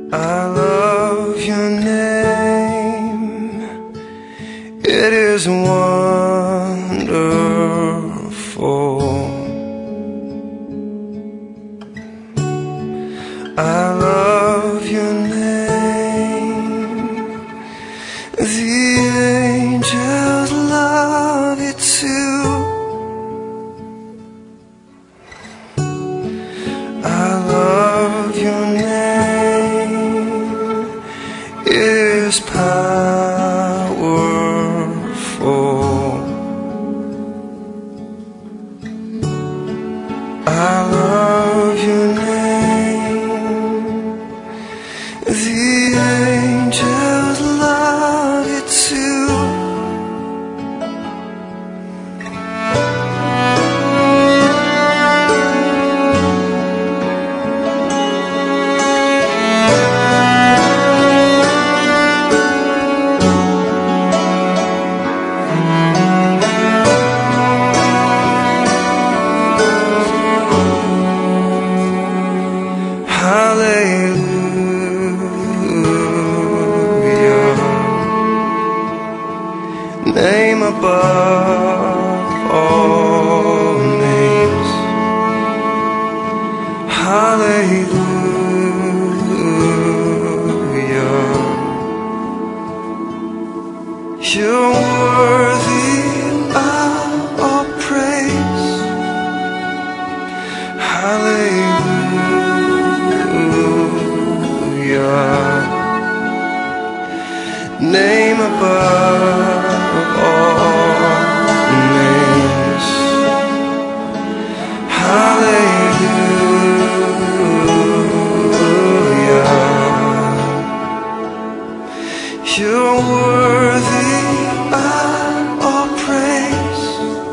I love your name. It is wonderful. I love your name. The angels love it too. I love your name. It is powerful. I love your name. The angels love it too. Hallelujah, name above all names. Hallelujah, you're worthy of all praise. Hallelujah, name above all names. Hallelujah, you're worthy of all praise.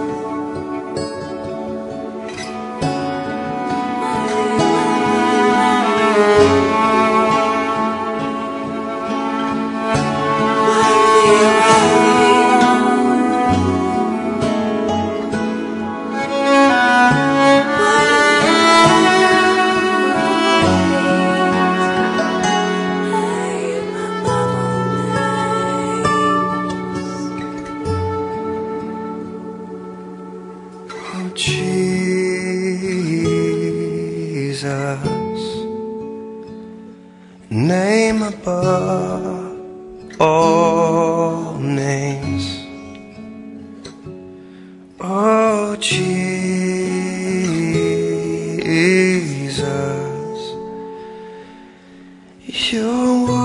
Oh, Jesus, name above all names. Oh, Jesus, you're